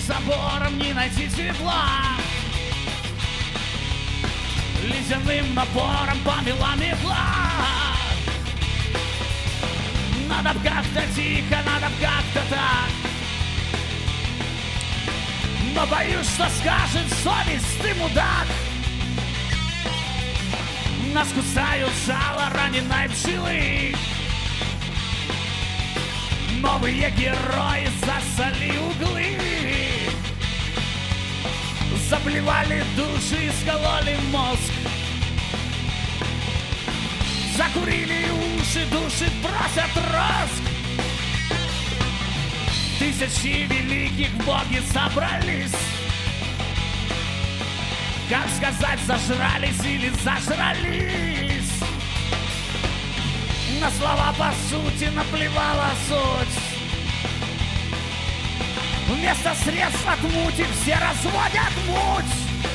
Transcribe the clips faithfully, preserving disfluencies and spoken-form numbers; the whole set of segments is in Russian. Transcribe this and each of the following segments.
забором не найти тепла. Ледяным напором помела метла. Надо б как-то тихо, надо б как-то так. Но боюсь, что скажет совесть, ты мудак. Нас кусают жало раненой пчелы. Новые герои засали углы. Заблевали души, искололи мозг. Закурили уши, души просят роск. Тысячи великих боги собрались. Как сказать, зажрались или зажрались. На слова по сути наплевала суть. Вместо средств от мути все разводят муть.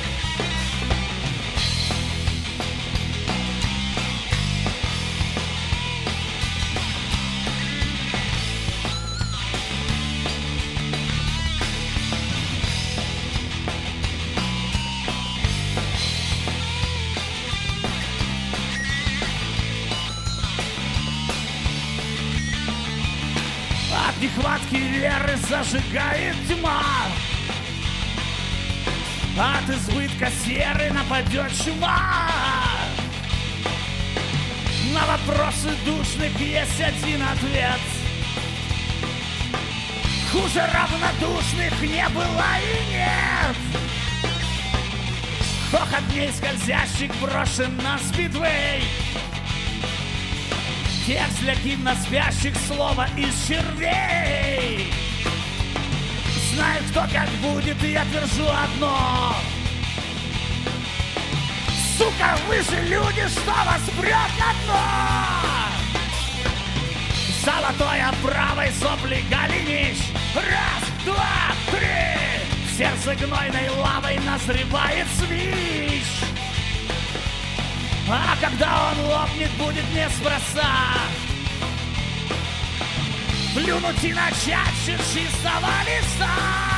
От нехватки веры зажигает тьма. От избытка серы нападет чума. На вопросы душных есть один ответ. Хуже равнодушных не было и нет. Хохот дней скользящих брошен на спидвей. Текст для гимноспящих, слова из червей. Знает, кто как будет, и я твержу одно. Сука, вы же люди, что вас прет на дно. Золотой оправой сопли голенищ. Раз, два, три. В сердце гнойной лавой назревает свищ. А когда он лопнет, будет неспроста. Плюнуть и начать с чистого листа.